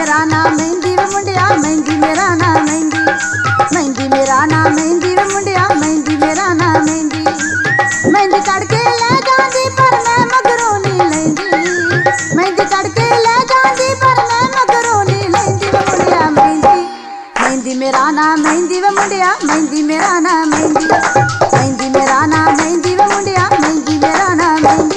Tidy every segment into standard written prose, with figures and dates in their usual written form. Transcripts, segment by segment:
मेरा नाम मेहंदी वे मुंडिया मेहंदी मेरा नाम मेहंदी मेहंदी मेरा नाम मेहंदी वे मुंडिया मेहंदी मेरा नाम मेहंदी मेहंदी कड़के ले जांदी पर मैं मगरों नहीं लेंदी मेहंदी कड़के ले जांदी पर मैं मगरों नहीं लेंदी वे मुंडिया मेहंदी मेहंदी मेरा नाम मेहंदी वे मुंडिया मेहंदी मेरा नाम मेहंदी मेहंदी मेरा नाम मेहंदी वे मुंडिया मेहंदी मेरा नाम मेहंदी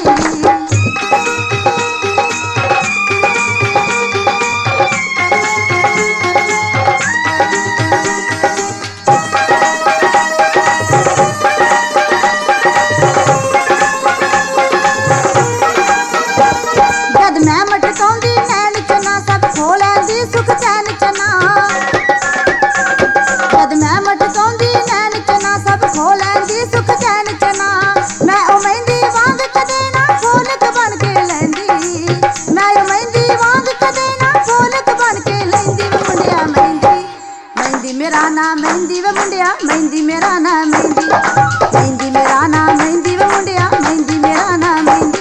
मेरा नाम मेहंदी वे मुंडिया मेहंदी मेरा नाम मेहंदी मेहंदी मेरा नाम मेहंदी वे मुंडिया मेहंदी मेरा नाम मेहंदी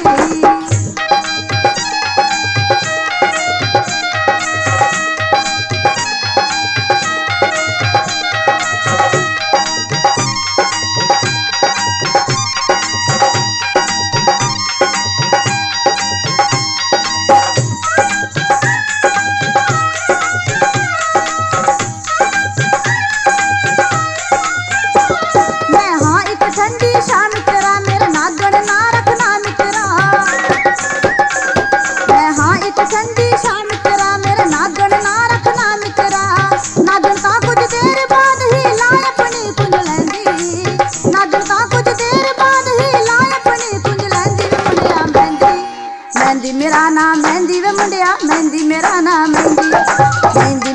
मेरा नाम मेहंदी वे मुंडिया मेहंदी मेरा नाम मेहंदी मेहंदी